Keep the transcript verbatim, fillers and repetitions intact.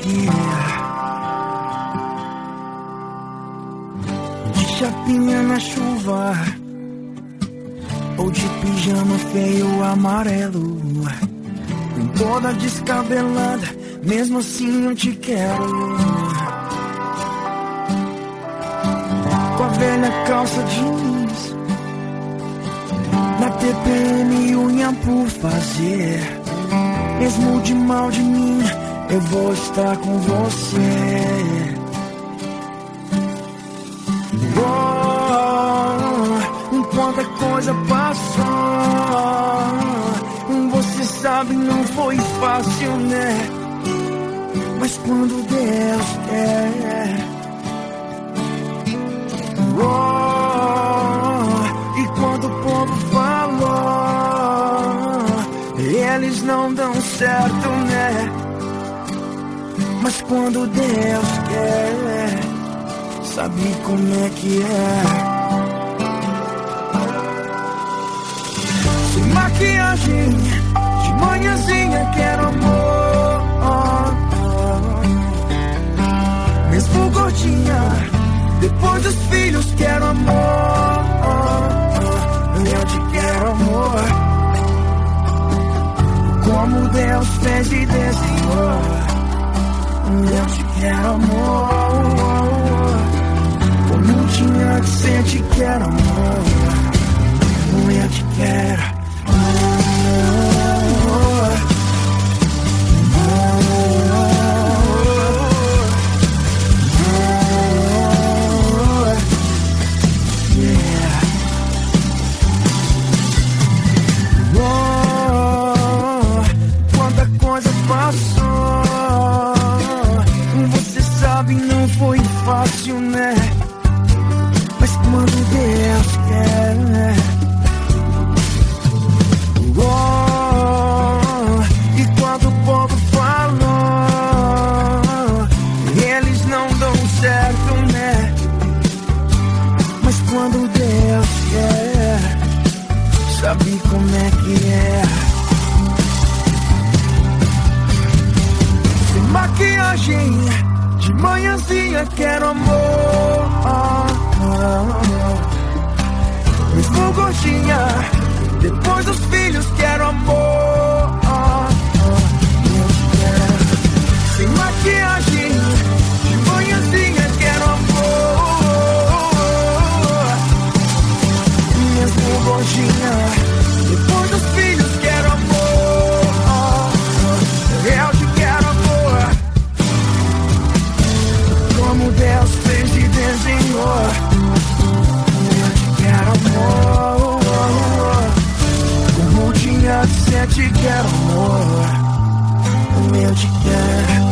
aqui. De chapinha na chuva, ou de pijama feio amarelo, com toda descabelada, mesmo assim eu te quero. Com a velha calça jeans, na T P M e unha por fazer. Mesmo de mal de mim, eu vou estar com você. Oh, quanta coisa passou. Você sabe, não foi fácil, né? Mas quando Deus quer. Oh, e quando o povo falou, eles não dão certo, né? Mas quando Deus quer, sabe como é que é? Sem maquiagem, de manhãzinha quero amor. Mesmo gordinha, depois dos filhos quero amor. Eu te quero amor, como Deus fez e desenhou. Eu te quero amor, como tinha que ser, te quero amor. Eu te quero amor. Não foi fácil, né? Mas quando Deus quer, né? Oh, e quando o povo falou, eles não dão certo, né? Mas quando Deus quer, sabe como é que é? Sem maquiagem, de manhãzinha quero amor. Mesmo gordinha, depois dos filhos quero amor. Eu te quero. Sem maquiagem, de manhãzinha quero amor. Mesmo gordinha, depois dos filhos quero amor. Eu te quero amor, como Deus fez e desenhou. Eu te quero amor, como tinha de ser, te quero amor. Eu te quero.